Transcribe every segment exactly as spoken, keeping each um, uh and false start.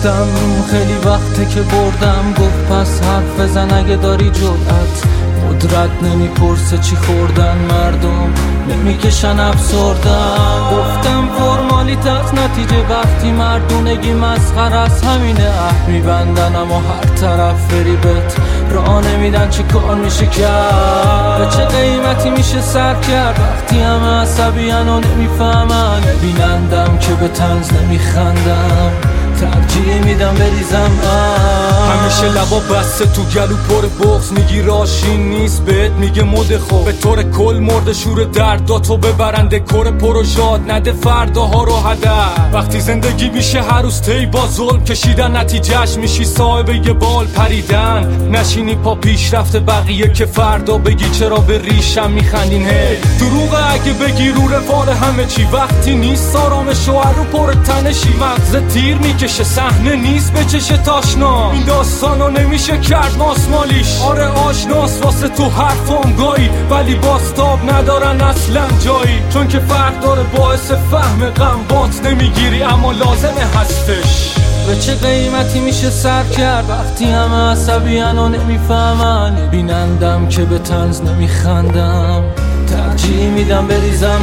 گفتم خیلی وقته که بردم، گفت پس حرف بزن اگه داری جرأت. قدرت نمیپرسه چی خوردن مردم، نمیکشن افسردن. گفتم فرمالیت نتیجه وقتی مردونگی مسخره است، همینه اه میبندن اما هر طرف بری بهت راه نمیدن. چه کار میشه کرد؟ به چه قیمتی میشه سر کرد وقتی همه عصبیان و نمیفهمن؟ بینندم که به طنز نمیخندم، ترجیح میدم بریزم. همیشه لبا بسته تو گلو پر بغض، میگی راشین نیست بهت میگه مده. خوب به طور کل مرد شور درداتو ببرنده کور پرو شاد نده فرداها رو هدر. وقتی زندگی میشه هر روز تی با ظلم کشیدن، نتیجهش میشی صاحب یه بال پریدن. نشینی پا پیش رفته بقیه که فردا بگی چرا به ریشم میخندین. هی دروغه اگه بگی رو روال همه چی، وقتی نیست آرامش و رو پر تنشی. مغز تیر میکشه صحنه نیست به چش تاشنا، این داستانو نمیشه کرد ماسمالیش. آره آشناس واسه تو حرفام گایی، ولی باستاب ندارن اصلا جایی. چون که فرق داره باعث فهم غم، بات نمیگیری اما لازمه هستش. به چه قیمتی میشه سر کرد وقتی همه عصبیان و نمیفهمن؟ بینندم که به طنز نمیخندم، ترجیح میدم بریزم.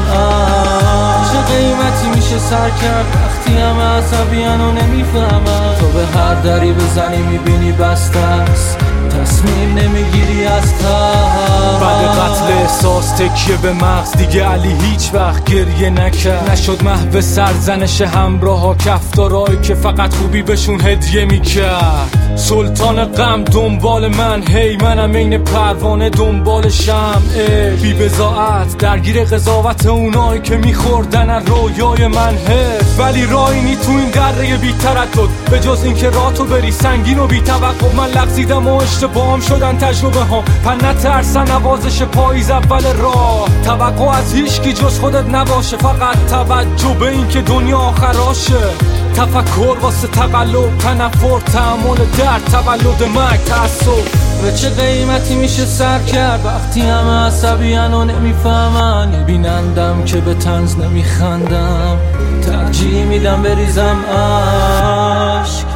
آه چه قیمتی میشه سر کرد وقتی همه عصبیان و نمیفهمن؟ تو به هر دری بزنی میبینی بسته است، تصمیم نمیگیری از تا. بعد قتل احساس تکیه به مغز، دیگه علی هیچ وقت گریه نکرد. نشد محو سرزنش همراه ها کفتارایی که فقط خوبی بهشون هدیه میکرد. سلطان غم دنبال من، هی منم این پروانه دنبال شمعه. بی بضاعت درگیر قضاوت اونایی که میخوردن از رویای من حس. ولی راهی نی تو این دره بی تردد، به جز این که راه تو بری سنگین و بی توقع. من لغزیدم و اشتباهم شدن تجربه ها، پر نترسن نوازش پاییز اول راه. توقع از هیچکی جز خودت نباشه، فقط توجه به این که دنیا آخراشه. تفکر واسه تقلب، تنفر، تحمل درد، تولد مرگ، تعصب. به چه قیمتی میشه سر کرد وقتی همه عصبیان و نمیفهمن؟ بینندم که به طنز نمیخندم، ترجیح میدم بریزم اشک.